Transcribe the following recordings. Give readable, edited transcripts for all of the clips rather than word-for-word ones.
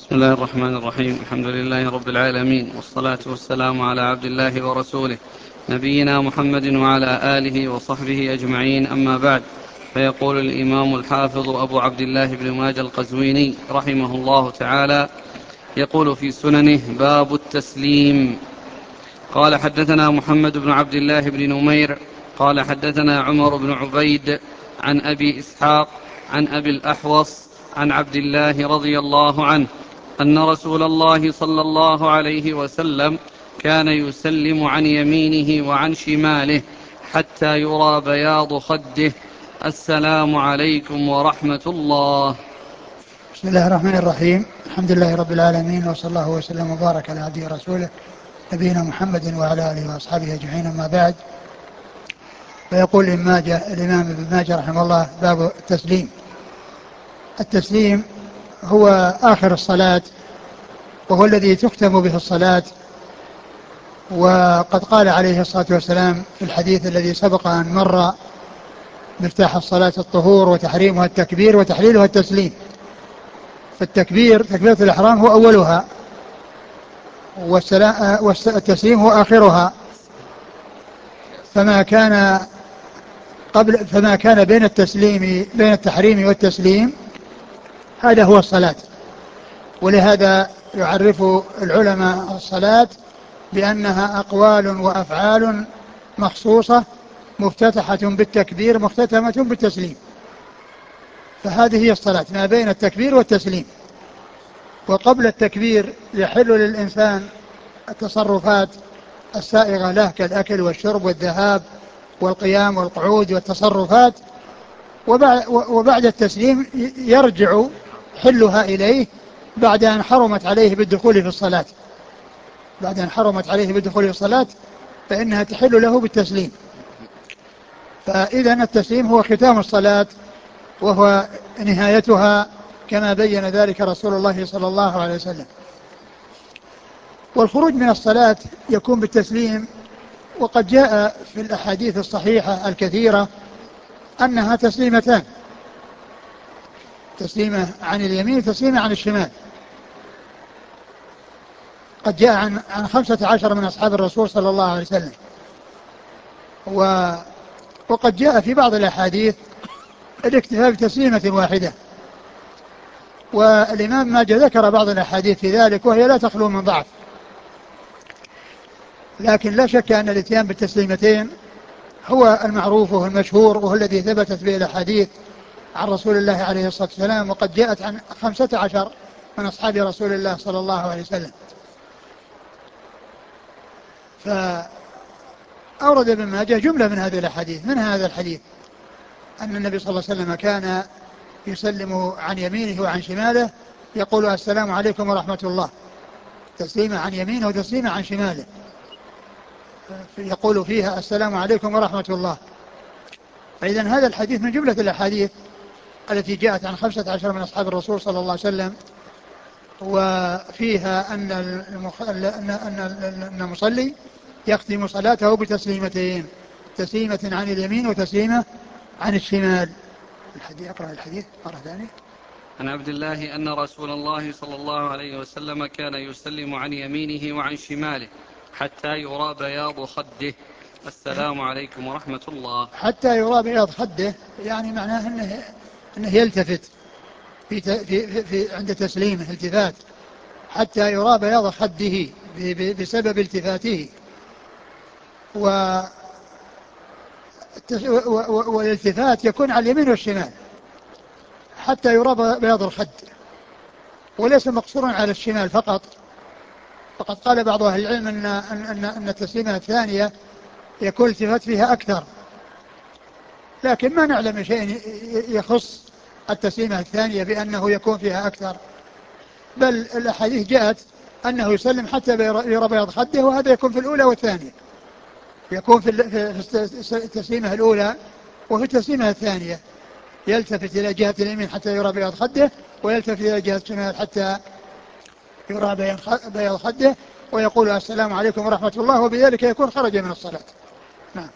بسم الله الرحمن الرحيم. الحمد لله رب العالمين، والصلاة والسلام على عبد الله ورسوله نبينا محمد وعلى آله وصحبه أجمعين، أما بعد. فيقول الإمام الحافظ أبو عبد الله بن ماجه القزويني رحمه الله تعالى، يقول في سننه: باب التسليم. قال: حدثنا محمد بن عبد الله بن نمير قال: حدثنا عمر بن عبيد عن أبي إسحاق عن أبي الأحوص عن عبد الله رضي الله عنه أن رسول الله صلى الله عليه وسلم كان يسلم عن يمينه وعن شماله حتى يرى بياض خده: السلام عليكم ورحمة الله. بسم الله الرحمن الرحيم. الحمد لله رب العالمين، وصلى الله وسلم وبارك على عبده ورسوله نبينا محمد وعلى آله وأصحابه أجمعين، أما بعد. فيقول الإمام ابن ماجه رحمه الله: باب التسليم. التسليم هو آخر الصلاة، وهو الذي تختم به الصلاة. وقد قال عليه الصلاة والسلام في الحديث الذي سبق أن مر: مفتاح الصلاة الطهور، وتحريمها التكبير، وتحليلها التسليم. فالتكبير تكبيرة الإحرام هو أولها، والتسليم هو آخرها. فما كان بين التحريم والتسليم هذا هو الصلاة. ولهذا يعرف العلماء الصلاة بأنها أقوال وأفعال مخصوصة، مفتتحة بالتكبير، مختتمة بالتسليم. فهذه هي الصلاة، ما بين التكبير والتسليم. وقبل التكبير يحل للإنسان التصرفات السائغة له، كالأكل والشرب والذهاب والقيام والقعود والتصرفات. وبعد التسليم يرجع حلها إليه بعد أن حرمت عليه بالدخول في الصلاة. فإنها تحل له بالتسليم. فإذا التسليم هو ختام الصلاة، وهو نهايتها، كما بين ذلك رسول الله صلى الله عليه وسلم. والخروج من الصلاة يكون بالتسليم. وقد جاء في الأحاديث الصحيحة الكثيرة أنها تسليمتان: تسليمة عن اليمين وتسليمة عن الشمال. قد جاء عن 15 من أصحاب الرسول صلى الله عليه وسلم. وقد جاء في بعض الأحاديث الاكتفاء بتسليمة واحدة. والإمام ماجه ذكر بعض الأحاديث في ذلك، وهي لا تخلو من ضعف. لكن لا شك أن الاتيان بالتسليمتين هو المعروف وهو المشهور، وهو الذي ثبتت به الأحاديث عن رسول الله عليه الصلاة والسلام. وقد جاءت عن 15 من أصحاب رسول الله صلى الله عليه وسلم. فأورد ابن ماجه جملة من هذه الأحاديث. من هذا الحديث أن النبي صلى الله عليه وسلم كان يسلم عن يمينه وعن شماله، يقول: السلام عليكم ورحمة الله، تسليمة عن يمينه وتسليمة عن شماله، يقول فيها: السلام عليكم ورحمة الله. فإذا هذا الحديث من جملة الأحاديث التي جاءت عن 15 من أصحاب الرسول صلى الله عليه وسلم، وفيها أن المصلي يختم صلاته بتسليمتين: تسليمة عن اليمين وتسليمة عن الشمال. أقرأ الحديث مرة ثانية. عن عبد الله أن رسول الله صلى الله عليه وسلم كان يسلم عن يمينه وعن شماله حتى يرى بياض خده: السلام عليكم ورحمة الله. حتى يرى بياض خده، يعني معناه أنه يلتفت عند تسليمه التفات، حتى يرى بياض خده بسبب التفاته. والالتفات يكون على اليمين والشمال حتى يرى بياض الخد، وليس مقصورا على الشمال فقط. فقد قال بعض أهل العلم أن التسليمة الثانية يكون التفات فيها أكثر، لكن ما نعلم شيء يخص التسليمة الثانية بأنه يكون فيها أكثر. بل الأحاديث جاءت أنه يسلم حتى يرى بياض خده، وهذا يكون في الأولى والثانية، يكون في التسليمة الأولى وفي التسليمة الثانية. يلتفت إلى جهة اليمين حتى يرى بياض خده، ويلتفت إلى جهة الشمال حتى يرى بياض خده، ويقول: السلام عليكم ورحمة الله، وبذلك يكون خرج من الصلاة. نعم.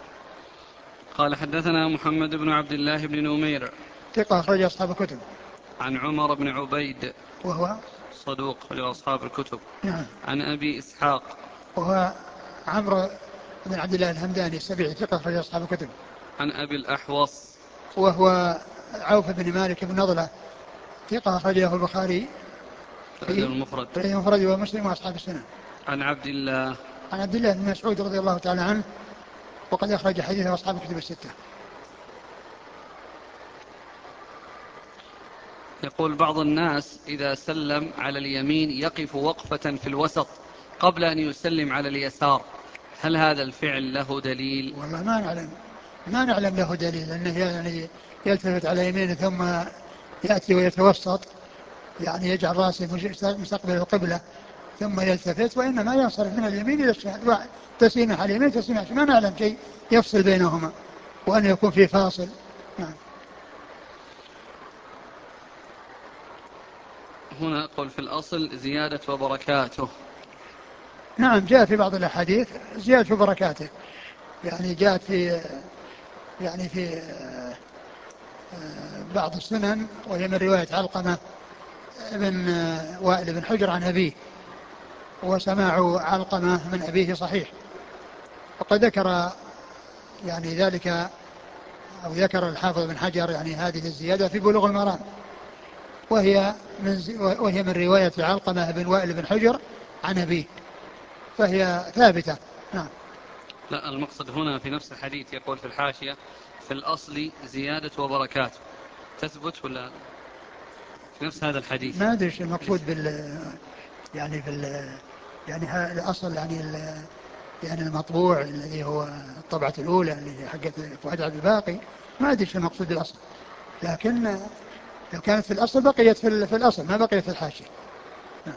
قال: حدثنا محمد بن عبد الله بن نمير ثقة أخرج أصحاب الكتب. عن عمر بن عبيد وهو صدوق لأصحاب الكتب. نعم. عن أبي إسحاق وهو عمرو بن عبد الله الهمداني السبيعي ثقة أخرج أصحاب الكتب. عن أبي الأحوص وهو عوف بن مالك بن نضلة ثقة أخرجه البخاري في المفرد المفرد ومسلم وأصحاب السنة. عن عبد الله عن عبد الله بن مسعود رضي الله تعالى عنه وقد أخرج حديثه أصحاب الكتب الستة. يقول بعض الناس إذا سلم على اليمين يقف وقفة في الوسط قبل أن يسلم على اليسار، هل هذا الفعل له دليل؟ والله ما نعلم له دليل أنه يعني يلتفت على يمينه ثم يأتي ويتوسط، يعني يجعل رأسه مستقبل القبلة ثم يلتفت، وإنما ينصرف من اليمين إلى الشمال، تسليمة على اليمين تسليمة على الشمال، ما نعلم شيء يفصل بينهما وأن يكون في فاصل. نعم. هنا قل في الأصل زيادة وبركاته. نعم جاء في بعض الأحاديث زيادة وبركاته، يعني جاءت في يعني في بعض السنن، وهي من رواية علقمة بن وائل بن حجر عن أبيه، وسماع علقمة من أبيه صحيح. وقد ذكر يعني ذلك، أو ذكر الحافظ بن حجر يعني هذه الزيادة في بلوغ المرام، وهي من رواية علقمة بن وائل بن حجر عن أبيه، فهي ثابتة. نعم. لا، المقصد هنا في نفس الحديث يقول في الحاشية في الأصل زيادة وبركاته، تثبت ولا في نفس هذا الحديث؟ ما أدري ايش المقصود يعني يعني الأصل يعني يعني المطبوع الذي هو الطبعة الأولى اللي حقت فؤاد عبد الباقي، ما أدري ايش المقصود بالأصل، لكن لو كانت في الأصل بقيت في الأصل، ما بقيت في الحاشية. نعم.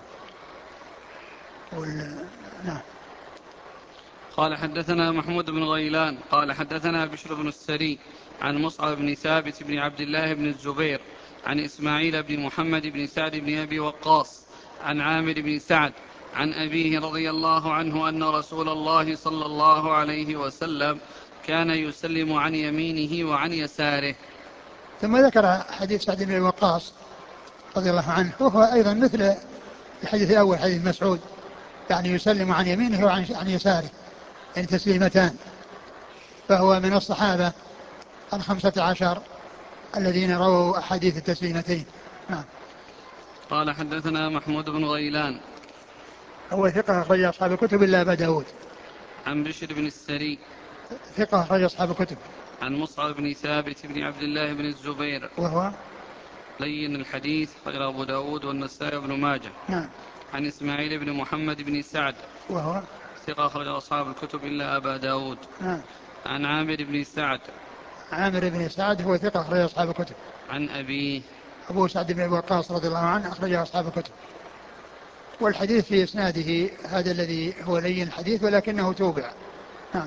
نعم. قال حدثنا محمود بن غيلان قال حدثنا بشر بن السري عن مصعب بن ثابت بن عبد الله بن الزبير عن إسماعيل بن محمد بن سعد بن أبي وقاص عن عامر بن سعد عن أبيه رضي الله عنه أن رسول الله صلى الله عليه وسلم كان يسلم عن يمينه وعن يساره. ثم ذكر حديث سعد بن وقاص رضي الله عنه، وهو أيضا مثل الحديث الأول حديث مسعود، يعني يسلم عن يمينه وعن يساره، يعني تسليمتان، فهو من الصحابة 15 الذين رووا أحاديث التسليمتين. نعم. قال حدثنا محمود بن غيلان هو ثقة أخرج أصحاب الكتب إلا أبا داود. عن بشر بن السري ثقة أخرج أصحاب الكتب. عن مصعب بن ثابت بن عبد الله بن الزبير وهو لين الحديث غير أبو داود والنسائي بن ماجه. نعم. عن إسماعيل بن محمد بن سعد وهو ثقة أخرج أصحاب الكتب إلا أبا داود. نعم. عن عامر بن سعد عامر بن سعد هو ثقة أخرج أصحاب الكتب. عن أبيه أبو سعد بن وقاص رضي الله عنه أخرج أصحاب الكتب. والحديث في إسناده هذا الذي هو لين الحديث ولكنه توبع. نعم.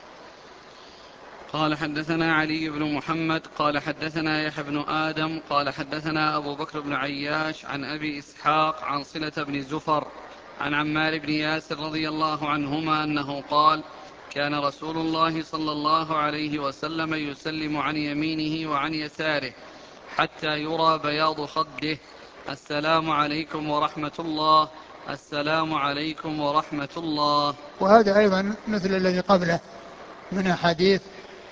قال حدثنا علي بن محمد قال حدثنا يحيى بن آدم قال حدثنا أبو بكر بن عياش عن أبي إسحاق عن صلة بن زفر عن عمار بن ياسر رضي الله عنهما أنه قال كان رسول الله صلى الله عليه وسلم يسلم عن يمينه وعن يساره حتى يرى بياض خده السلام عليكم ورحمة الله السلام عليكم ورحمة الله. وهذا أيضا مثل الذي قبله من أحاديث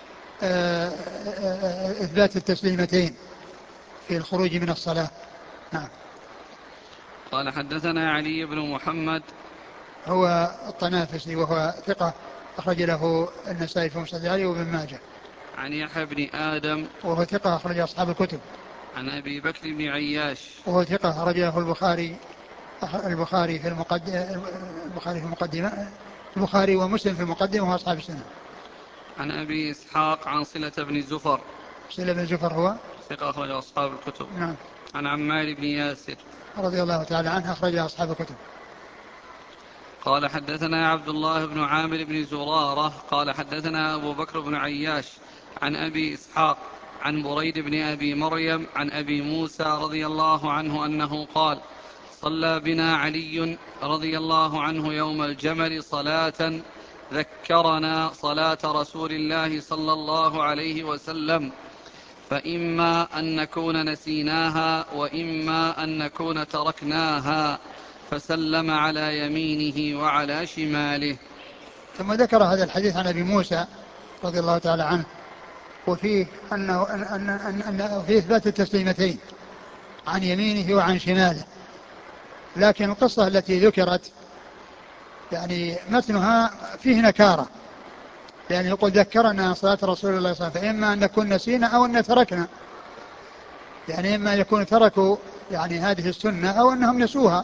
إثبات التسليمتين في الخروج من الصلاة. نعم. قال حدثنا علي بن محمد هو الطنافسي وهو ثقة أخرج له النسائي في مسند علي وابن ماجه. عن يحيى بن آدم وهو ثقة أخرج أصحاب الكتب. عن أبي بكر بن عياش وهو ثقة أخرج له البخاري في المقدمة، البخاري ومسلم في المقدمة وأصحاب السنة. عن أبي إسحاق عن صلة بن زفر صلة بن زفر هو ثقة أخرج أصحاب الكتب. نعم. عن عمار بن ياسر رضي الله تعالى عنه أخرج أصحاب الكتب. قال حدثنا عبد الله بن عامر بن زرارة قال حدثنا أبو بكر بن عياش عن أبي إسحاق عن بريد بن أبي مريم عن أبي موسى رضي الله عنه أنه قال صلى بنا علي رضي الله عنه يوم الجمل صلاة ذكرنا صلاة رسول الله صلى الله عليه وسلم فإما أن نكون نسيناها وإما أن نكون تركناها، فسلم على يمينه وعلى شماله. ثم ذكر هذا الحديث عن أبي موسى رضي الله تعالى عنه، وفيه أن فيه إثبات التسليمتين عن يمينه وعن شماله. لكن القصة التي ذكرت يعني متنها فيه نكارة، لأن يقول ذكرنا صلاة رسول الله صلى الله عليه وسلم، فإما أن نكون نسينا أو أن تركنا، يعني إما أن يكون تركوا يعني هذه السنة أو أنهم نسوها،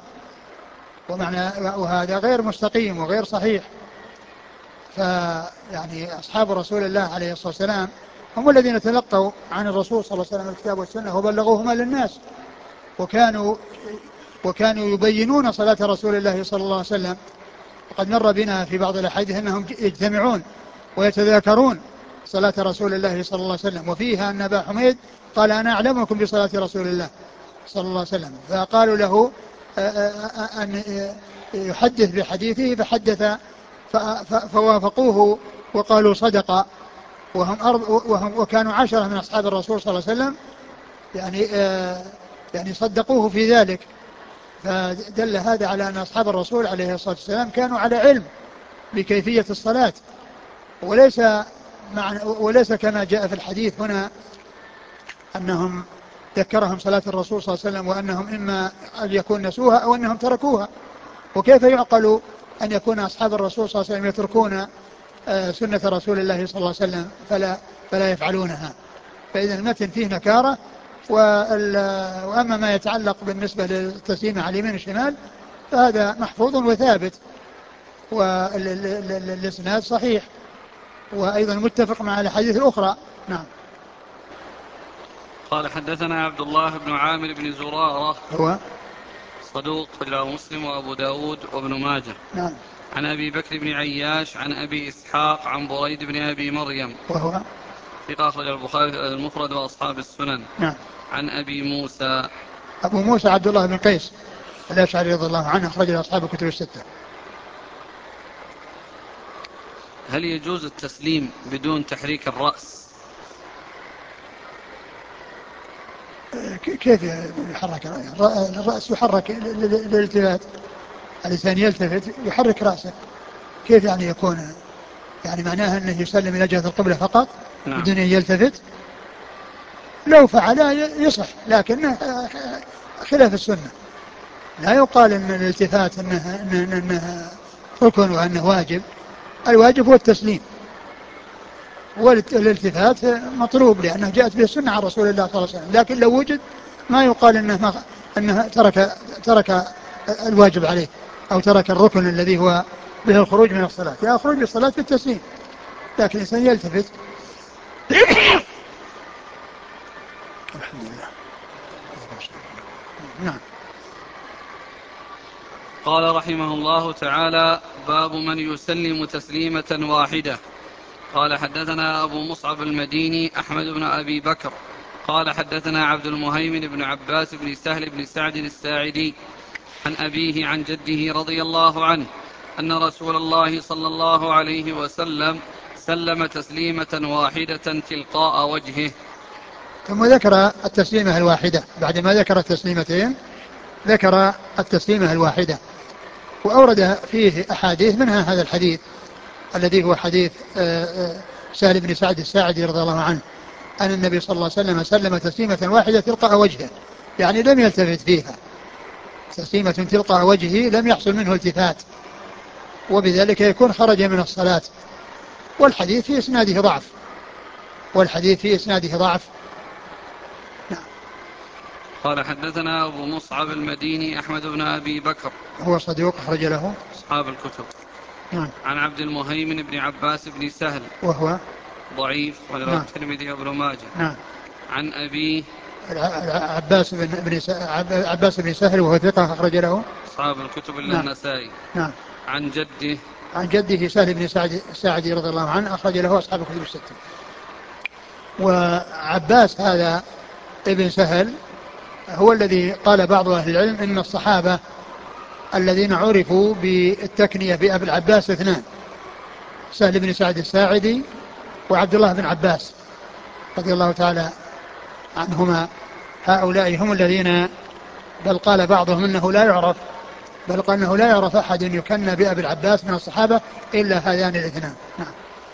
وهذا غير مستقيم وغير صحيح. فيعني أصحاب رسول الله عليه الصلاة والسلام هم الذين تلقوا عن الرسول صلى الله عليه وسلم الكتاب والسنة وبلغوهما للناس، وكانوا يبينون صلاة رسول الله صلى الله عليه وسلم. وقد مر بنا في بعض الأحاديث أنهم يجتمعون ويتذاكرون صلاة رسول الله صلى الله عليه وسلم، وفيها أن أبا حميد قال أنا أعلمكم بصلاة رسول الله صلى الله عليه وسلم، فقالوا له أن يحدث بحديثه فحدث، فوافقوه وقالوا صدق، وكانوا 10 من أصحاب الرسول صلى الله عليه وسلم يعني صدقوه في ذلك. فدل هذا على أن أصحاب الرسول عليه الصلاة والسلام كانوا على علم بكيفية الصلاة، وليس كما جاء في الحديث هنا أنهم ذكرهم صلاة الرسول صلى الله عليه وسلم وأنهم إما أن يكون نسوها أو أنهم تركوها. وكيف يعقل أن يكون أصحاب الرسول صلى الله عليه وسلم يتركون سنة رسول الله صلى الله عليه وسلم فلا يفعلونها؟ فإذا المتن فيه نكارة. وأما ما يتعلق بالنسبة للتسليم على اليمين والشمال فهذا محفوظ وثابت، والإسناد صحيح، وأيضا متفق مع الحديث الأخرى. نعم. قال حدثنا عبد الله بن عامر بن زرارة، هو صدوق رجله مسلم وأبو داود وابن ماجه. نعم. عن أبي بكر بن عياش عن أبي إسحاق عن بريد بن أبي مريم، وهو ثقة أخرج البخاري المفرد وأصحاب السنن. نعم. عن أبي موسى، أبو موسى عبد الله بن قيس الأشعري رضي الله عنه، أخرج له أصحاب الكتب الستة. هل يجوز التسليم بدون تحريك الرأس؟ كيف يحرك الرأس؟ يحرك للالتفات، الإنسان يلتفت يحرك رأسه. كيف يعني يكون؟ يعني معناها أنه يسلم إلى جهة القبلة فقط بدون أن يلتفت؟ لو فعل يصح، لكن خلاف السنة. لا يقال أن الالتفات أنه ركن وأنه واجب. الواجب هو التسليم، والالتفات مطلوب لأنه جاءت به السنة عن رسول الله صلى الله عليه وسلم. لكن لو وجد ما يقال أنه ترك الواجب عليه أو ترك الركن الذي هو به الخروج من الصلاة. يا خروج الصلاة في التسليم، لكن الإنسان يلتفت. الحمد لله. نعم. قال رحمه الله تعالى: باب من يسلم تسليمة واحدة. قال حدثنا أبو مصعب المديني أحمد بن أبي بكر قال حدثنا عبد المهيمن بن عباس بن سهل بن سعد الساعدي عن أبيه عن جده رضي الله عنه أن رسول الله صلى الله عليه وسلم سلم تسليمة واحدة تلقاء وجهه. ثم ذكر التسليمة الواحدة، بعدما ذكر التسليمتين ذكر التسليمة الواحدة، وأورد فيه أحاديث، منها هذا الحديث الذي هو حديث سهل بن سعد الساعدي رضي الله عنه أن النبي صلى الله عليه وسلم سلم تسليمة واحدة تلقاء وجهه، يعني لم يلتفت فيها، تسليمة تلقاء وجهه لم يحصل منه التفات، وبذلك يكون خرج من الصلاة. والحديث في إسناده ضعف. نعم. قال حدثنا أبو مصعب المديني أحمد بن أبي بكر، هو صدوق أخرج له أصحاب الكتب. نعم. عن عبد المهيمن بن عباس بن سهل، وهو ضعيف وله الترمذي وابن ماجه. نعم. عن أبيه عباس بن سهل وهو ثقة أخرج له أصحاب الكتب إلا النسائي. نعم. عن جده سهل بن سعد الساعدي رضي الله عنه أخرج له أصحاب الكتب الستة. وعباس هذا ابن سهل هو الذي قال بعض أهل العلم إن الصحابة الذين عرفوا بالتكنية بأبي العباس 2: سهل بن سعد الساعدي وعبد الله بن عباس رضي الله تعالى عنهما. هؤلاء هم الذين، بل قال بعضهم انه لا يعرف، بل قال انه لا يعرف احد يكنى بأبي العباس من الصحابة الا هذان الاثنان. نعم.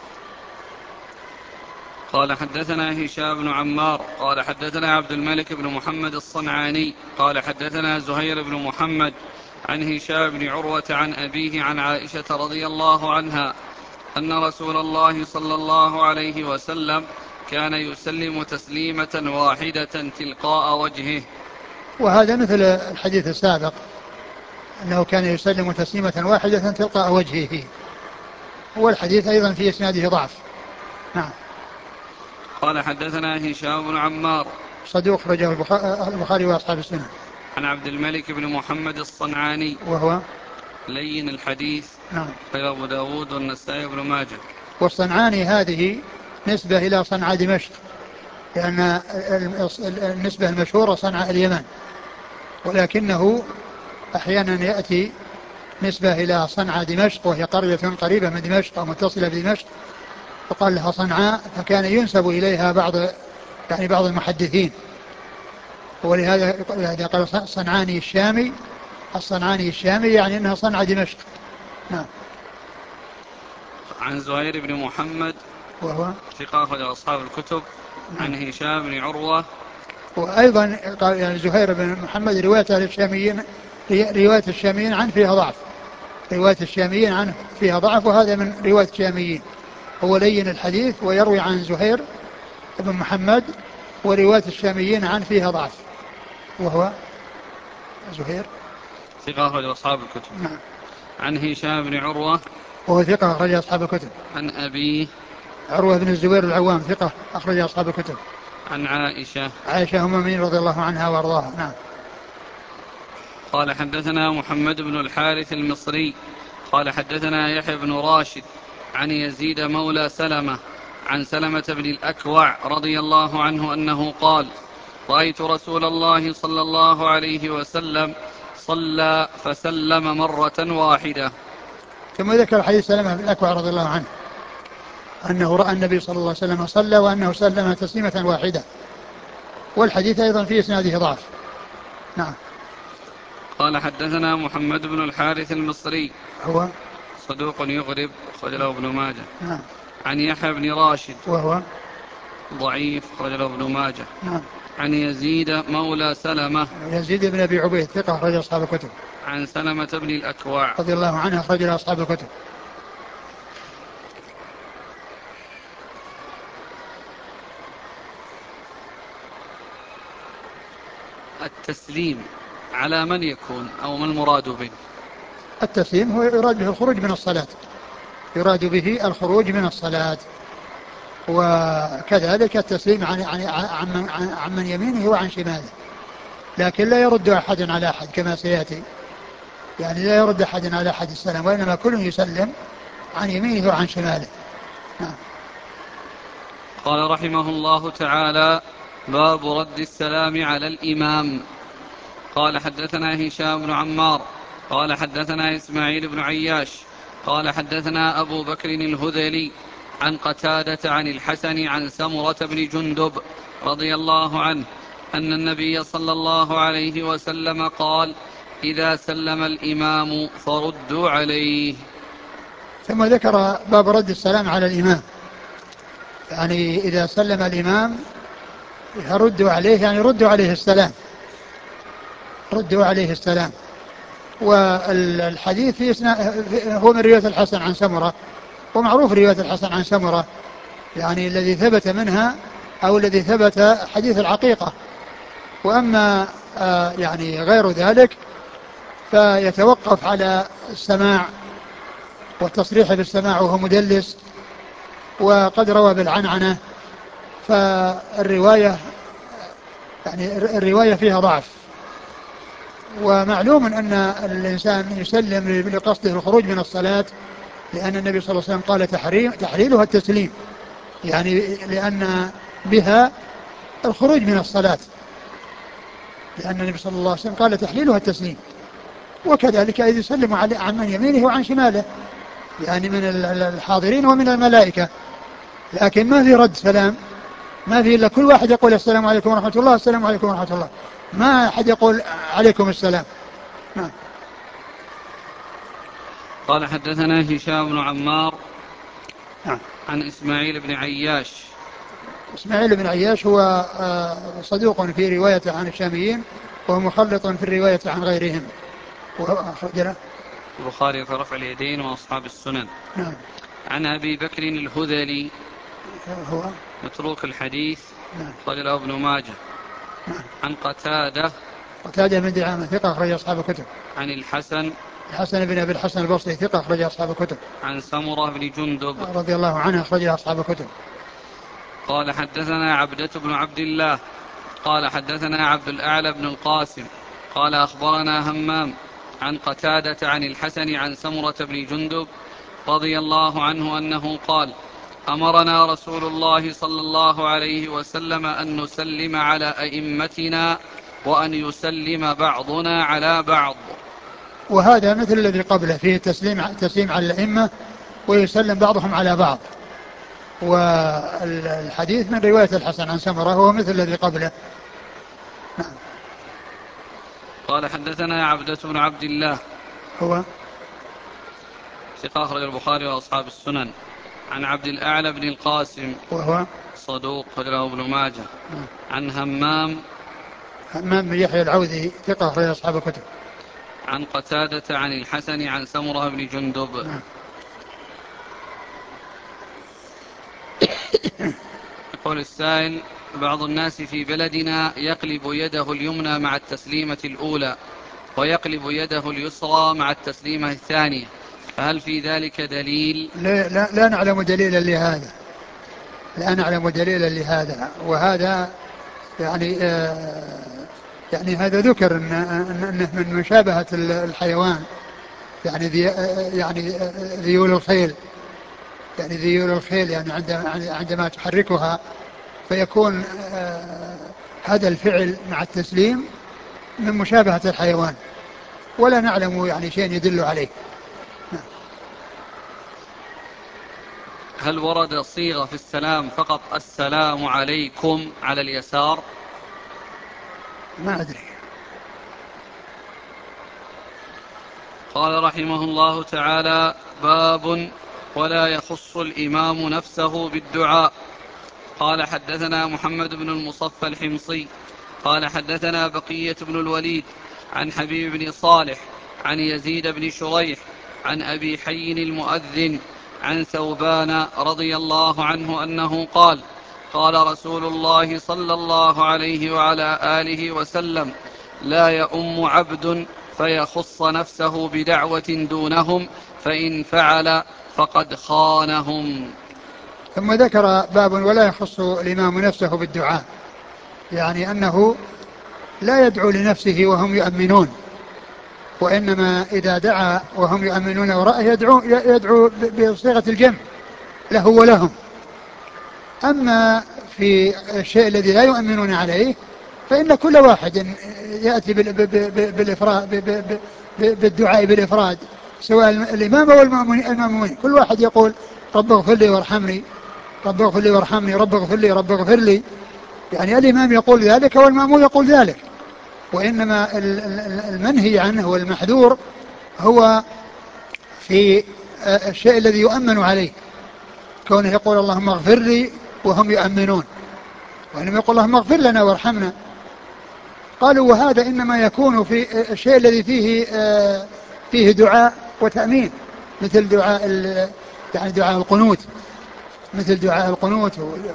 قال حدثنا هشام بن عمار قال حدثنا عبد الملك بن محمد الصنعاني قال حدثنا زهير بن محمد عن هشام بن عروة عن أبيه عن عائشة رضي الله عنها أن رسول الله صلى الله عليه وسلم كان يسلم تسليمة واحدة تلقاء وجهه. وهذا مثل الحديث السابق، أنه كان يسلم تسليمة واحدة تلقاء وجهه، والحديث أيضا في إسناده ضعف. نعم. قال حدثنا هشام بن عمار صدوق رجاه البخاري وأصحاب السنة. عن عبد الملك بن محمد الصنعاني وهو لين الحديث. نعم. غير أبو داود والنسائي بن ماجه. والصنعاني هذه نسبة إلى صنعاء دمشق، لأن النسبة المشهورة صنعاء اليمن، ولكنه أحيانا يأتي نسبة إلى صنعاء دمشق، وهي قرية قريبة من دمشق أو متصلة بدمشق، وقال لها صنعاء، فكان ينسب إليها بعض المحدثين، ولهذا قال صنعاني الشامي، الصنعاني الشامي يعني أنها صنعاء دمشق. نعم. عن زهير بن محمد وهو ثقة أخرج أصحاب الكتب. نعم. عن هشام بن عروة. وأيضا قال يعني زهير بن محمد رواية الشاميين، رواية الشاميين عنه فيها ضعف، رواية الشاميين عنه فيها ضعف، وهذا من رواية الشاميين. هو لين الحديث ويروي عن زهير بن محمد، ورواية الشاميين عنه فيها ضعف، وهو زهير ثقة أخرج أصحاب الكتب. نعم. عن هشام بن عروة. وهو ثقة أخرج أصحاب الكتب. عن أبيه عروة بن الزبير العوام ثقة أخرج أصحاب الكتب. عن عائشة. عائشة أم المؤمنين رضي الله عنها وأرضاها. نعم. قال حدثنا محمد بن الحارث المصري قال حدثنا يحيى بن راشد عن يزيد مولى سلمة عن سلمة بن الأكوع رضي الله عنه أنه قال: رأيت رسول الله صلى الله عليه وسلم صلى فسلم مرة واحدة. ثم ذكر حديث سلمة بن الأكوع رضي الله عنه أنه رأى النبي صلى الله عليه وسلم صلى، وأنه سلم تسليمة واحدة، والحديث أيضا في إسناده ضعف. نعم. قال حدثنا محمد بن الحارث المصري هو صدوق يغرب أخرج له ابن ماجه. نعم. عن يحيى بن راشد وهو ضعيف أخرج له ابن ماجه. نعم. عن يزيد مولى سلمة. يزيد بن أبي عبيد ثقة أخرج أصحاب الكتب. عن سلمة بن الأكوع رضي الله عنه أخرج له أصحاب الكتب. التسليم على من يكون أو ما المراد به؟ التسليم هو يراد به الخروج من الصلاة، يراد به الخروج من الصلاة، وكذلك التسليم عن من يمينه وعن شماله، لكن لا يرد أحد على أحد كما سيأتي، يعني لا يرد أحد على أحد السلام، وإنما كل يسلم عن يمينه وعن شماله. نعم. قال رحمه الله تعالى: باب رد السلام على الإمام. قال حدثنا هشام بن عمار قال حدثنا إسماعيل بن عياش قال حدثنا أبو بكر الهذلي عن قتادة عن الحسن عن سمرة بن جندب رضي الله عنه أن النبي صلى الله عليه وسلم قال: إذا سلم الإمام فردوا عليه. ثم ذكر باب رد السلام على الإمام، يعني إذا سلم الإمام فردوا عليه، يعني ردوا عليه السلام، ردوا عليه السلام. والحديث هو من رواية الحسن عن سمرة، ومعروف رواية الحسن عن سمرة، يعني الذي ثبت منها أو الذي ثبت حديث العقيقة. وأما يعني غير ذلك فيتوقف على السماع والتصريح بالسماع وهو مدلس، وقد روى بالعنعنة، فالرواية يعني الرواية فيها ضعف. ومعلوم أن الإنسان يسلم لقصده الخروج من الصلاة، لأن النبي صلى الله عليه وسلم قال تحليلها التسليم، يعني لأن بها الخروج من الصلاة، لأن النبي صلى الله عليه وسلم قال تحليلها التسليم. وكذلك إذ يسلم عن من يمينه وعن شماله، يعني من الحاضرين ومن الملائكة، لكن ما في رد سلام ما في إلا كل واحد يقول السلام عليكم ورحمة الله، السلام عليكم ورحمة الله، ما أحد يقول عليكم السلام. نعم. قال حدثنا هشام بن عمار نعم. عن إسماعيل بن عياش. إسماعيل بن عياش هو صدوق في روايته عن الشاميين، وهو مخلط في الرواية عن غيرهم، وأخرج له البخاري في رفع اليدين وأصحاب السنن. نعم. عن أبي بكر الهذلي هو متروك الحديث، نعم. أخرج له ابن ماجه. نعم. عن قتادة بن دعامة ثقة أخرج أصحاب الكتب. عن الحسن بن أبي الحسن البصري ثقة أخرج أصحاب الكتب. عن سمرة بن جندب رضي الله عنه أخرج أصحاب الكتب. قال حدثنا عبدة بن عبد الله قال حدثنا عبد الأعلى بن القاسم قال أخبرنا همام عن قتادة عن الحسن عن سمرة بن جندب رضي الله عنه أنه قال: أمرنا رسول الله صلى الله عليه وسلم أن نسلم على أئمتنا وأن يسلم بعضنا على بعض. وهذا مثل الذي قبله، فيه تسليم على الأئمة ويسلم بعضهم على بعض. والحديث من رواية الحسن عن سمرة هو مثل الذي قبله. نعم. قال حدثنا عبدة بن عبد الله هو ثقة أخرج البخاري وأصحاب السنن. عن عبد الأعلى بن القاسم وهو صدوق أخرجه ابن ماجه. عن همام بن يحيى العوذي ثقة أخرج أصحاب الكتب. عن قتادة عن الحسن عن سمرة بن جندب. يقول السائل: بعض الناس في بلدنا يقلب يده اليمنى مع التسليمة الأولى ويقلب يده اليسرى مع التسليمة الثانية، فهل في ذلك دليل؟ لا نعلم دليلا لهذا، لا نعلم دليلا لهذا. وهذا يعني يعني هذا ذكر أنه من مشابهة الحيوان، يعني ذيول الخيل، يعني ذيول الخيل يعني عندما تحركها فيكون هذا الفعل مع التسليم من مشابهة الحيوان، ولا نعلم يعني شيء يدل عليه. هل ورد صيغة في السلام فقط السلام عليكم على اليسار؟ ما أدري. قال رحمه الله تعالى: باب ولا يخص الإمام نفسه بالدعاء. قال حدثنا محمد بن المصفى الحمصي قال حدثنا بقية بن الوليد عن حبيب بن صالح عن يزيد بن شريح عن أبي حي المؤذن عن ثوبان رضي الله عنه أنه قال: قال رسول الله صلى الله عليه وعلى آله وسلم: لا يؤم عبد فيخص نفسه بدعوة دونهم، فإن فعل فقد خانهم. ثم ذكر باب ولا يخص الإمام نفسه بالدعاء، يعني أنه لا يدعو لنفسه وهم يؤمنون، وإنما إذا دعا وهم يؤمنون وراءه يدعو بصيغة الجمع له ولهم. أما في الشيء الذي لا يؤمنون عليه فإن كل واحد يأتي بالدعاء بالإفراد، سواء الإمام أو المأمومين، كل واحد يقول: رب اغفر لي وارحمني، رب اغفر لي وارحمني، رب اغفر لي، رب اغفر لي. يعني الإمام يقول ذلك والمأموم يقول ذلك. وإنما المنهي عنه والمحذور هو في الشيء الذي يؤمن عليه، كونه يقول اللهم اغفر لي وهم يؤمنون، وإنما يقول اللهم اغفر لنا وارحمنا. قالوا وهذا إنما يكون في الشيء الذي فيه دعاء وتأمين، مثل يعني دعاء القنوت، مثل دعاء القنوت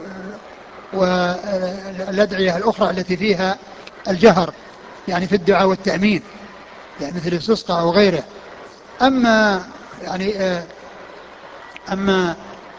والأدعية الأخرى التي فيها الجهر، يعني في الدعاء والتأمين، يعني مثل الاستسقاء أو غيره. أما يعني أما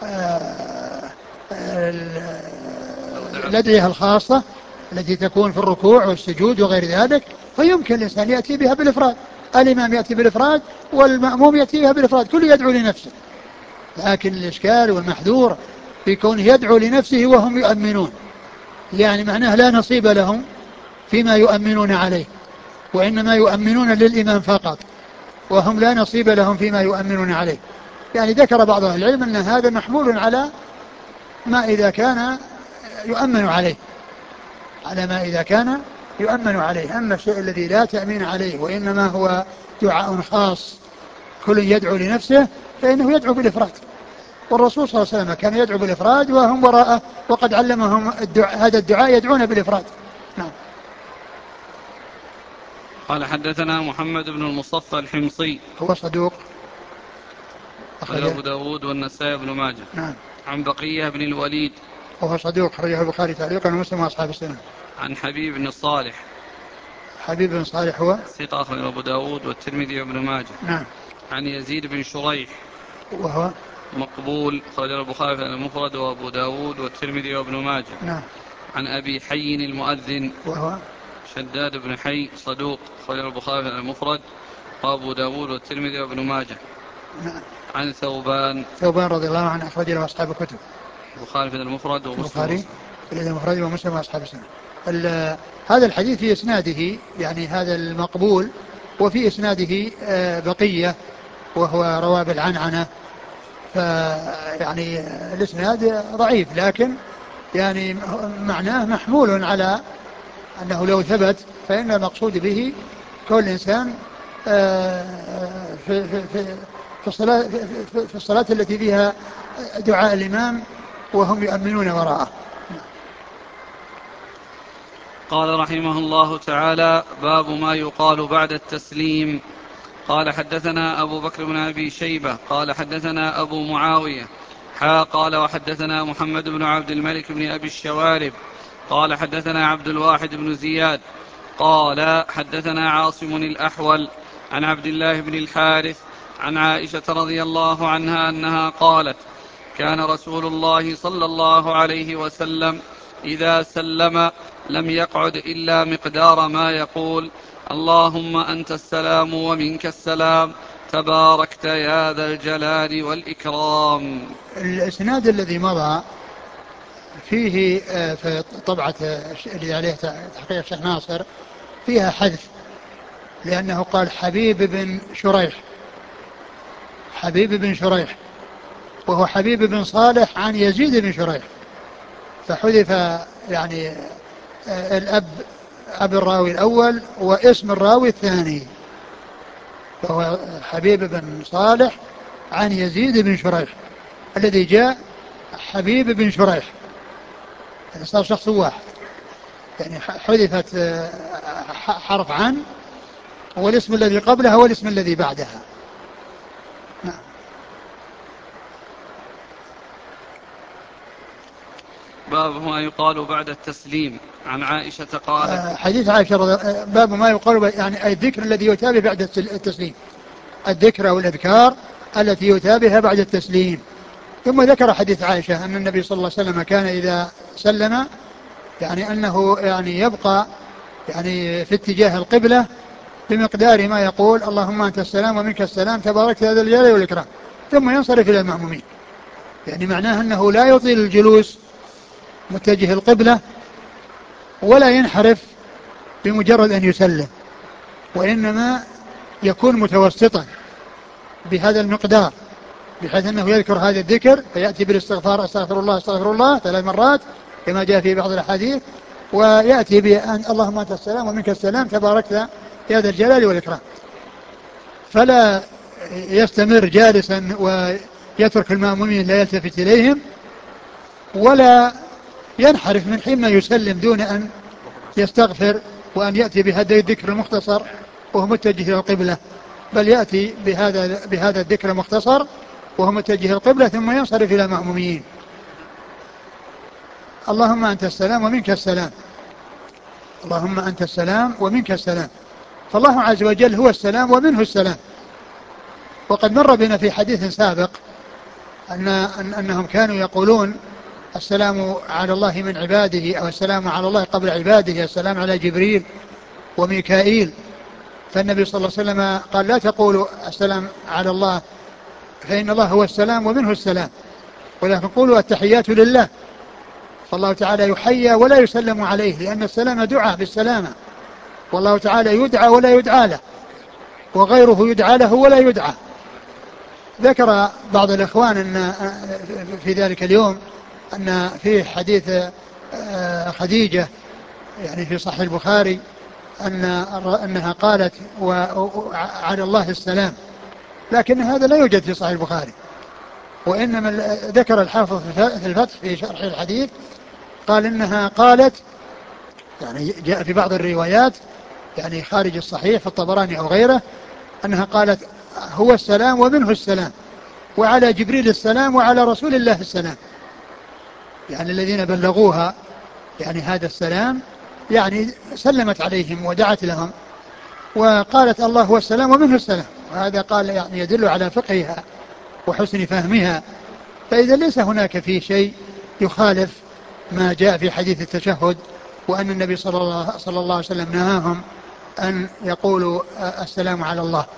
الأدعية الخاصة التي تكون في الركوع والسجود وغير ذلك فيمكن الإنسان يأتي بها بالإفراد، الإمام يأتي بالإفراد والمأموم يأتي بها بالإفراد، كل يدعو لنفسه. لكن الإشكال والمحذور في كونه يدعو لنفسه وهم يؤمنون، يعني معناه لا نصيب لهم فيما يؤمنون عليه، وإنما يؤمنون للإمام فقط، وهم لا نصيب لهم فيما يؤمنون عليه. يعني ذكر بعض أهل العلم أن هذا محمول على ما إذا كان يؤمن عليه، على ما إذا كان يؤمن عليه. أما الشيء الذي لا تأمين عليه وإنما هو دعاء خاص كل يدعو لنفسه فإنه يدعو بالإفراد، والرسول صلى الله عليه وسلم كان يدعو بالإفراد وهم وراءه، وقد علمهم هذا الدعاء يدعون بالإفراد. نعم. قال حدثنا محمد بن المصفى الحمصي هو صدوق أخرجه أخرجه. أبو داود والنسائي بن ماجه. نعم. عن بقية بن الوليد وهو صدوق أخرجه البخاري تعليقا ومسلم وأصحاب السنة. عن حبيب بن صالح حبيب بن صالح هو ثقة أخرجه أبو داود والترمذي وابن ماجه. نعم. عن يزيد بن شريح وهو مقبول أخرجه البخاري المفرد وأبو داود والترمذي وابن ماجه. نعم. عن أبي حي المؤذن وهو شداد بن حي صدوق أخرجه البخاري المفرد وأبو داود والترمذي وابن ماجه. نعم. عن ثوبان رضي الله عنه أخرج له أصحاب الكتب، البخاري في المفرد البخاري ومسلم. في المفرد ومسلم وأصحاب السنة. هذا الحديث في إسناده يعني هذا المقبول، وفي إسناده بقية وهو رواه بالعنعنة، فيعني الإسناد ضعيف، لكن يعني معناه محمول على أنه لو ثبت فإن المقصود به كل إنسان في الصلاة في الصلاة التي فيها دعاء الإمام وهم يؤمنون وراءه. قال رحمه الله تعالى: باب ما يقال بعد التسليم. قال حدثنا أبو بكر بن أبي شيبة قال حدثنا أبو معاوية قال وحدثنا محمد بن عبد الملك بن أبي الشوارب قال حدثنا عبد الواحد بن زياد قال حدثنا عاصم الأحول عن عبد الله بن الحارث عن عائشة رضي الله عنها أنها قالت: كان رسول الله صلى الله عليه وسلم إذا سلم لم يقعد إلا مقدار ما يقول: اللهم أنت السلام ومنك السلام تباركت يا ذا الجلال والإكرام. الإسناد الذي مضى فيه في طبعة اللي عليه تحقيق الشيخ ناصر فيها حذف، لأنه قال حبيب بن شريح، حبيب بن شريح، وهو حبيب بن صالح عن يزيد بن شريح، فحذف يعني الأب، أب الراوي الأول واسم الراوي الثاني، فهو حبيب بن صالح عن يزيد بن شريح، الذي جاء حبيب بن شريح، يعني صار شخص واحد، يعني حذفت حرف عن، والاسم الذي قبلها هو الاسم الذي بعدها. نعم. باب ما يقال بعد التسليم. عن عائشة قالت: حديث عائشة باب ما يقال يعني الذكر الذي يتابع بعد التسليم، الذكر أو الأذكار التي يتابعها بعد التسليم. ثم ذكر حديث عائشة أن النبي صلى الله عليه وسلم كان إذا سلم يعني أنه يعني يبقى يعني في اتجاه القبلة بمقدار ما يقول: اللهم أنت السلام ومنك السلام تبارك يا ذا الجلال والإكرام، ثم ينصرف إلى المأمومين. يعني معناه أنه لا يطيل الجلوس متجه القبلة ولا ينحرف بمجرد أن يسلم، وإنما يكون متوسطا بهذا المقدار، بحيث أنه يذكر هذا الذكر فيأتي بالاستغفار: استغفر الله استغفر الله 3 مرات كما جاء في بعض الأحاديث، ويأتي بأن اللهم أنت السلام ومنك السلام تباركت يا ذا الجلال والإكرام، فلا يستمر جالسا ويترك المأمومين لا يلتفت إليهم، ولا ينحرف من حين ما يسلم دون أن يستغفر وأن يأتي بهذا الذكر المختصر وهو متجه إلى القبلة، بل يأتي بهذا الذكر المختصر وهو متجه القبلة ثم ينصرف إلى المأمومين: اللهم أنت السلام ومنك السلام، اللهم أنت السلام ومنك السلام، فالله عز وجل هو السلام ومنه السلام. وقد مر بنا في حديث سابق أنهم كانوا يقولون: السلام على الله من عباده، أو السلام على الله قبل عباده، السلام على جبريل وميكائيل. فالنبي صلى الله عليه وسلم قال: لا تقولوا السلام على الله فإن الله هو السلام ومنه السلام، ولكن قولوا التحيات لله، فالله تعالى يحيى ولا يسلم عليه، لأن السلام دعاء بالسلامة، والله تعالى يدعى ولا يدعى له، وغيره يدعى له ولا يدعى. ذكر بعض الإخوان أن في ذلك اليوم أن فيه حديث خديجة يعني في صحيح البخاري أنها قالت وعلى الله السلام، لكن هذا لا يوجد في صحيح البخاري، وإنما ذكر الحافظ في الفتح في شرح الحديث قال إنها قالت، يعني جاء في بعض الروايات يعني خارج الصحيح في الطبراني أو غيره أنها قالت هو السلام ومنه السلام، وعلى جبريل السلام وعلى رسول الله السلام، يعني الذين بلغوها يعني هذا السلام، يعني سلمت عليهم ودعت لهم وقالت الله هو السلام ومنه السلام. وهذا قال يعني يدل على فقهها وحسن فهمها. فإذا ليس هناك فيه شيء يخالف ما جاء في حديث التشهد، وأن النبي صلى الله عليه وسلم نهاهم أن يقولوا السلام على الله،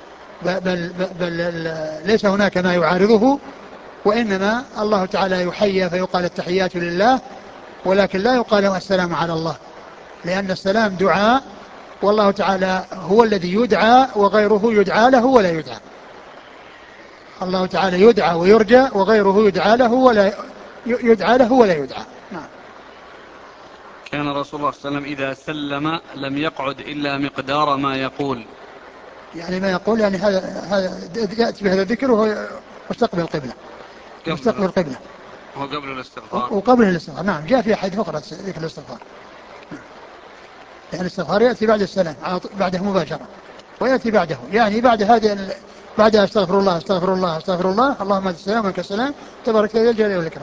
بل ليس هناك ما يعارضه، وإنما الله تعالى يحيى فيقال التحيات لله، ولكن لا يقال السلام على الله، لأن السلام دعاء، والله تعالى هو الذي يدعى وغيره يدعى له ولا يدعى. الله تعالى يدعى ويرجى، وغيره يدعى له ولا يدعى. نعم. كان رسول الله صلى الله عليه وسلم إذا سلم لم يقعد إلا مقدار ما يقول. يعني ما يقول يعني هذا يأتي بهذا الذكر وهو مستقبل القبلة. مستقبل القبلة. هو قبل الاستغفار. وقبل الاستغفار. نعم جاء في أحاديث أخرى ذكر الاستغفار. يعني الاستغفار يأتي بعد السلام بعده مباشرة، ويأتي بعده يعني بعد هذه بعد استغفر الله استغفر الله استغفر الله اللهم انت السلام ومنك السلام تبارك يا ذا الجلال والإكرام.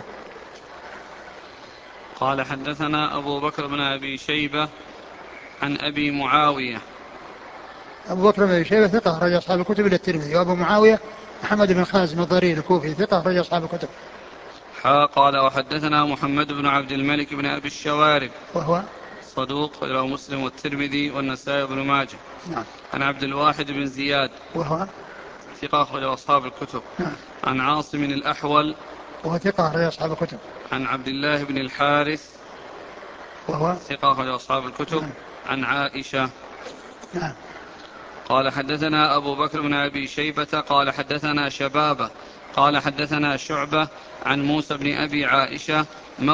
قال حدثنا أبو بكر بن أبي شيبة عن أبي معاوية. أبو بكر بن أبي شيبة ثقة أخرج أصحاب الكتب إلى الترمذي. وأبو معاوية محمد بن خازم الضرير الكوفي ثقة أخرج أصحاب الكتب. قال وحدثنا محمد بن عبد الملك بن أبي الشوارب وهو صدوق رواه مسلم والترمذي والنسائي بن ماجه. نعم. عن عبد الواحد بن زياد وهو ثقة أخرج أصحاب الكتب. نعم. عن عاصم الأحول وهو ثقة أخرج أصحاب الكتب. عن عبد الله بن الحارث وهو ثقة أخرج أصحاب الكتب. نعم. عن عائشة. نعم. قال حدثنا أبو بكر بن أبي شيبة قال حدثنا شبابة قال حدثنا شعبة عن موسى بن أبي عائشة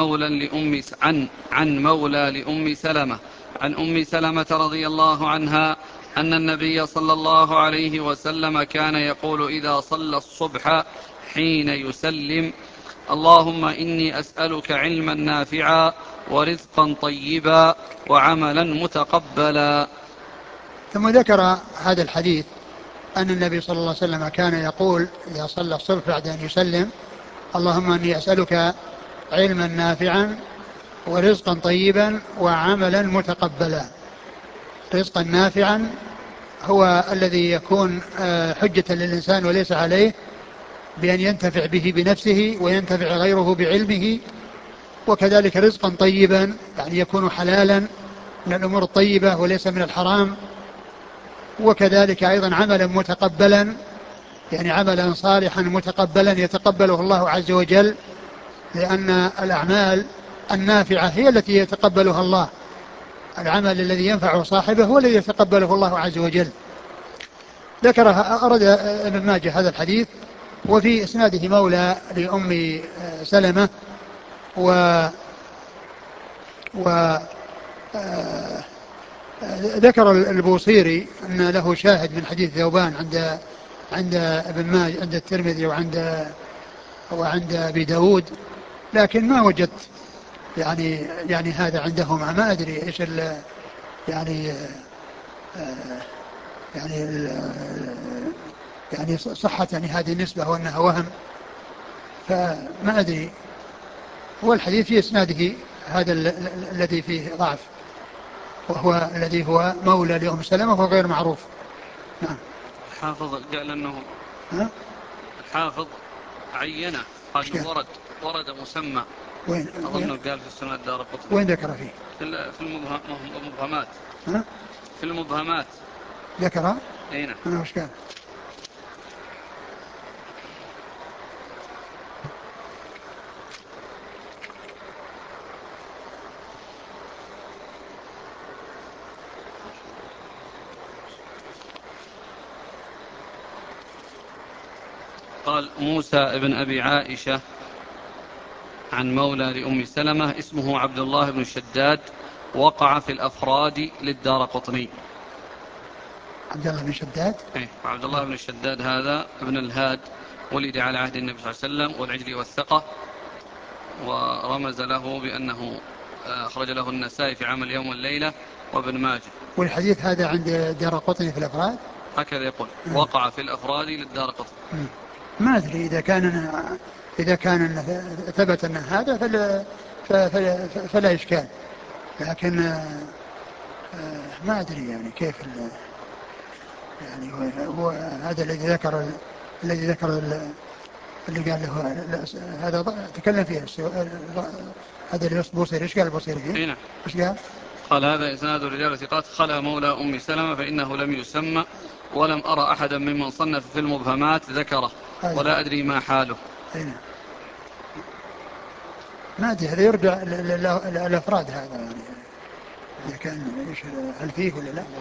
عن مولى لأم سلمة عن أم سلمة رضي الله عنها أن النبي صلى الله عليه وسلم كان يقول إذا صلى الصبح حين يسلم اللهم إني أسألك علما نافعا ورزقا طيبا وعملا متقبلا. ثم ذكر هذا الحديث أن النبي صلى الله عليه وسلم كان يقول إذا صلى الصبح بعد أن يسلم اللهم إني أسألك علما نافعا ورزقا طيبا وعملا متقبلا. رزقا نافعا هو الذي يكون حجة للإنسان وليس عليه، بأن ينتفع به بنفسه وينتفع غيره بعلمه. وكذلك رزقا طيبا يعني يكون حلالا من الأمور الطيبة وليس من الحرام. وكذلك أيضا عملا متقبلا يعني عملا صالحا متقبلا يتقبله الله عز وجل، لأن الأعمال النافعة هي التي يتقبلها الله. العمل الذي ينفع صاحبه هو الذي يتقبله الله عز وجل. أرد ابن ماجه هذا الحديث وفي إسناده مولى لأم سلمة و ذكر البوصيري أن له شاهد من حديث ثوبان عند ابن ماجه عند الترمذي وعند أبي داود، لكن ما وجدت يعني هذا عندهما ما أدري إيش يعني يعني يعني صحة يعني هذه النسبة وأنها وهم، فما أدري. هو الحديث في إسناده هذا الذي فيه ضعف، وهو الذي هو مولى لأم سلمة وهو غير معروف. نعم. الحافظ قال أنه الحافظ عينه قال أنه ورد مسمى. وين أظنه قال في السنة الدارقطني. وين ذكر فيه؟ في المبهمات. ها؟ في المبهمات ذكر؟ أي نعم. أنا وش قال؟ قال موسى ابن أبي عائشة عن مولى لأم سلمة اسمه عبد الله بن شداد، وقع في الأفراد للدارقطني. عبد الله بن شداد. عبد الله بن شداد هذا ابن الهاد، ولد على عهد النبي صلى الله عليه وسلم، والعجل والثقة، ورمز له بأنه أخرج له النسائي في عمل يوم والليلة وابن ماجه. والحديث هذا عند دارقطني في الأفراد هكذا يقول وقع في الأفراد للدارقطني. ما أدري إذا كان ثبت أن هذا فلا إشكال، لكن ما أدري يعني كيف يعني هو هذا الذي ذكر اللي قال له هذا تكلم فيه هذا اللي البوصيري. ايش قال البوصيري فيه؟ ايش قال؟ قال هذا إسناد رجال ثقات خلا مولى أم سلمة فإنه لم يسمى، ولم أرى أحدا ممن صنف في المبهمات ذكره، ولا أدري ما حاله. ما أدري هذا يرجع الأفراد هذا يعني إذا كان هل فيه ولا لا.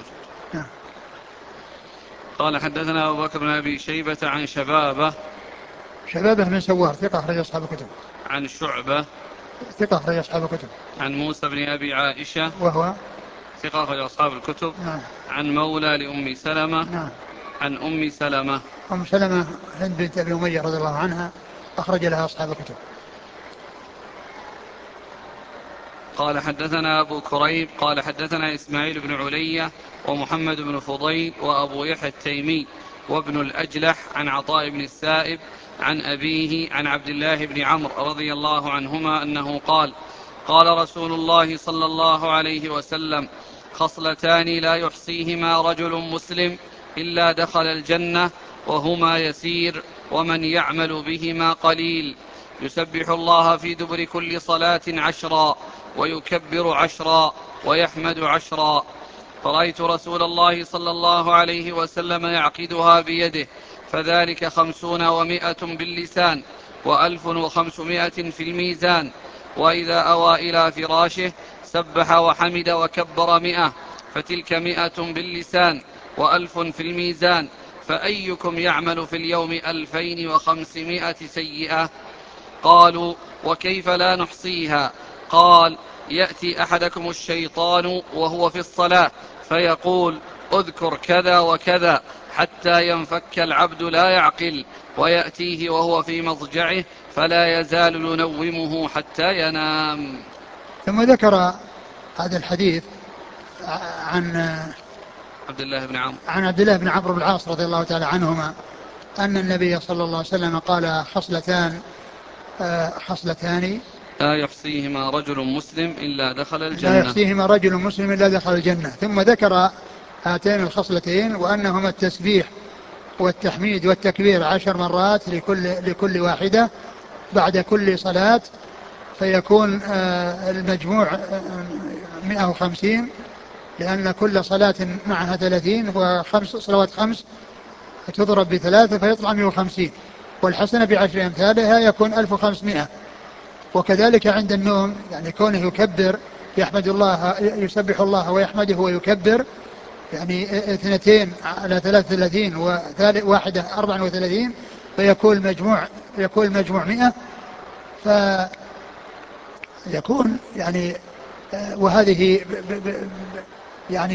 قال حدثنا أبو بكر بن أبي شيبة عن شبابه من سوار ثقة أخرج أصحاب الكتب. عن شعبة ثقة أخرج أصحاب الكتب. عن موسى بن أبي عائشة وهو ثقة أخرج أصحاب الكتب. نعم. عن مولى لأم سلمة. نعم. عن أم سلمة. أم سلمة هند بنت أبي أمية رضي الله عنها، أخرج لها أصحاب الكتب. قال حدثنا أبو كريب قال حدثنا إسماعيل بن علية ومحمد بن فضيل وأبو يحيى التيمي وابن الأجلح عن عطاء بن السائب عن أبيه عن عبد الله بن عمرو رضي الله عنهما أنه قال قال رسول الله صلى الله عليه وسلم خصلتان لا يحصيهما رجل مسلم إلا دخل الجنة، وهما يسير ومن يعمل بهما قليل: يسبح الله في دبر كل صلاة 10، ويكبر 10، ويحمد 10. فرأيت رسول الله صلى الله عليه وسلم يعقدها بيده، فذلك 50 و100 باللسان، و1500 في الميزان. وإذا أوى إلى فراشه سبح وحمد وكبر 100، فتلك 100 باللسان و1000 في الميزان. فأيكم يعمل في اليوم 2500 سيئة؟ قالوا وكيف لا نحصيها؟ قال يأتي أحدكم الشيطان وهو في الصلاة فيقول اذكر كذا وكذا حتى ينفك العبد لا يعقل، ويأتيه وهو في مضجعه فلا يزال ينومه حتى ينام. ثم ذكر هذا الحديث عن عبد الله بن عمرو بن العاص رضي الله تعالى عنهما أن النبي صلى الله عليه وسلم قال خصلتان لا يحصيهما رجل مسلم إلا دخل الجنة. ثم ذكر هاتين الخصلتين وأنهما التسبيح والتحميد والتكبير 10 مرات لكل واحدة بعد كل صلاة، فيكون المجموع 150، لأن كل صلاة معها 30 وخمس صلوات 5 تضرب ب3 فيطلع 150، والحسنة ب10 أمثالها يكون 1500. وكذلك عند النوم يعني كونه يكبر يحمد الله يسبح الله ويحمده ويكبر، يعني 2 على 33 وواحدة 34، فيكون المجموع 100. فيكون يعني وهذه يعني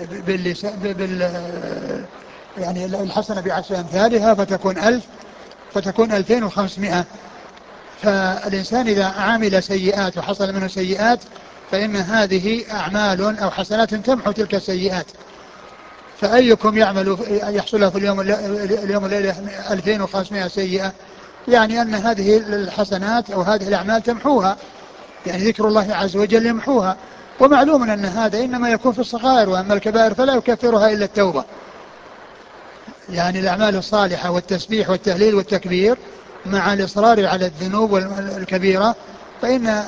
يعني الحسنة ب10 أمثالها فتكون 2500. فالإنسان إذا عمل سيئات وحصل منه سيئات فإن هذه أعمال أو حسنات تمحو تلك السيئات. فأيكم يحصل له في اليوم الليلة 2500 سيئة، يعني أن هذه الحسنات أو هذه الأعمال تمحوها، يعني ذكر الله عز وجل يمحوها. ومعلوم أن هذا إنما يكون في الصغائر، وأما الكبائر فلا يكفرها إلا التوبة. يعني الأعمال الصالحة والتسبيح والتهليل والتكبير مع الإصرار على الذنوب الكبيرة، فإن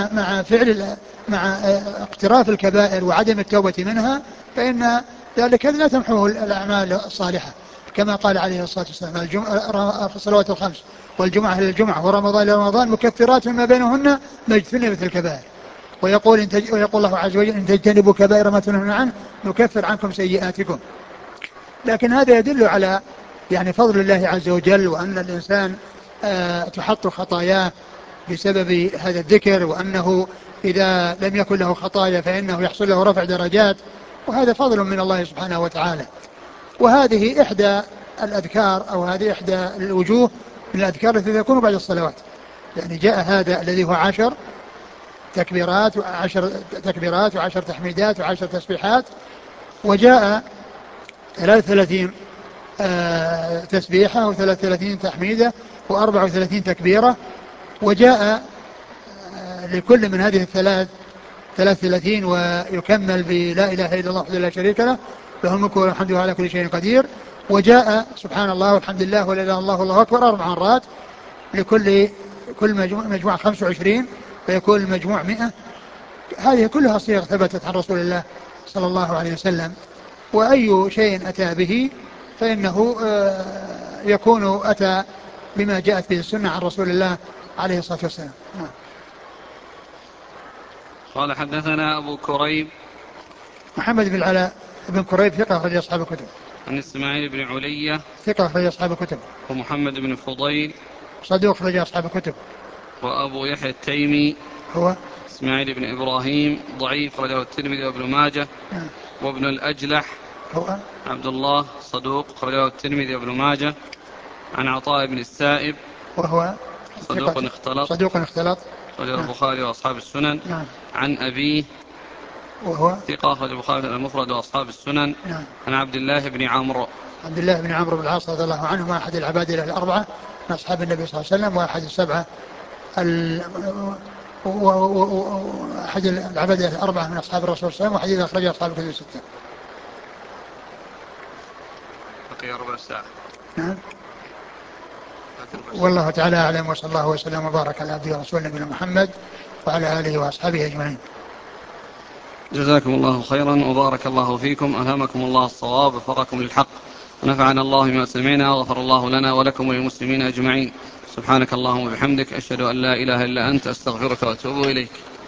مع اقتراف الكبائر وعدم التوبة منها فإن ذلك لا تمحوه الأعمال الصالحة، كما قال عليه الصلاة والسلام الصلوات الخمس والجمعة إلى الجمعة ورمضان إلى رمضان مكفرات ما بينهن ما اجتنبت الكبائر. ويقول الله عز وجل إن تجتنبوا كبائر ما تنهون عنه نكفر عنكم سيئاتكم. لكن هذا يدل على يعني فضل الله عز وجل، وأن الإنسان تحط خطاياه بسبب هذا الذكر، وأنه إذا لم يكن له خطايا فإنه يحصل له رفع درجات، وهذا فضل من الله سبحانه وتعالى. وهذه إحدى الأذكار، أو هذه إحدى الوجوه من الأذكار التي تكون بعد الصلوات. يعني جاء هذا الذي هو 10 تكبيرات و10 تحميدات و10 تسبيحات، وجاء 33 تسبيحة و33 تحميدة و34 تكبيرة، وجاء لكل من هذه 33 ويكمل بلا إله إلا الله وحده لا شريك له، له الملك وله الحمد وعلى كل شيء قدير. وجاء سبحان الله والحمد لله ولا إله إلا الله والله أكبر 4 مرات، لكل مجموعة 25، فيكون المجموع 100. هذه كلها صيغ ثبتت عن رسول الله صلى الله عليه وسلم، وأي شيء أتى به فإنه يكون أتى بما جاءت به السنة عن رسول الله عليه الصلاة والسلام. قال حدثنا أبو كريب محمد بن العلاء بن كريب ثقة أخرج أصحاب الكتب. عن إسماعيل بن علية ثقة أخرج أصحاب الكتب. ومحمد بن فضيل صدوق أخرج أصحاب الكتب. وأبو يحيى التيمي هو إسماعيل بن إبراهيم ضعيف وله الترمذي وابن ماجه. وابن الأجلح هو عبد الله صدوق وله الترمذي وابن ماجه. عن عطاء بن السائب وهو صدوق اختلط أخرجه البخاري وأصحاب السنن. عن أبيه وهو ثقة أخرج البخاري المفرد وأصحاب السنن. عن عبد الله بن عمرو بن العاص رضي الله عنهما أحد العبادلة الأربعة من أصحاب النبي صلى الله عليه وسلم، وأحد السبعة أحد العبادلة الأربعة من أصحاب الرسول صلى الله عليه وسلم، وحديث أخرجه أصحاب الكتب الستة. بقي ربع ساعة. نعم. والله تعالى أعلم، وصلى الله وسلم وبارك على عبده ورسوله نبينا محمد وعلى آله وأصحابه أجمعين. جزاكم الله خيرا وبارك الله فيكم، ألهمكم الله الصواب ووفقكم للحق، ونفعنا الله بما سمعنا، وغفر الله لنا ولكم وللمسلمين أجمعين. سبحانك اللهم وبحمدك، أشهد أن لا إله إلا أنت، أستغفرك وأتوب إليك.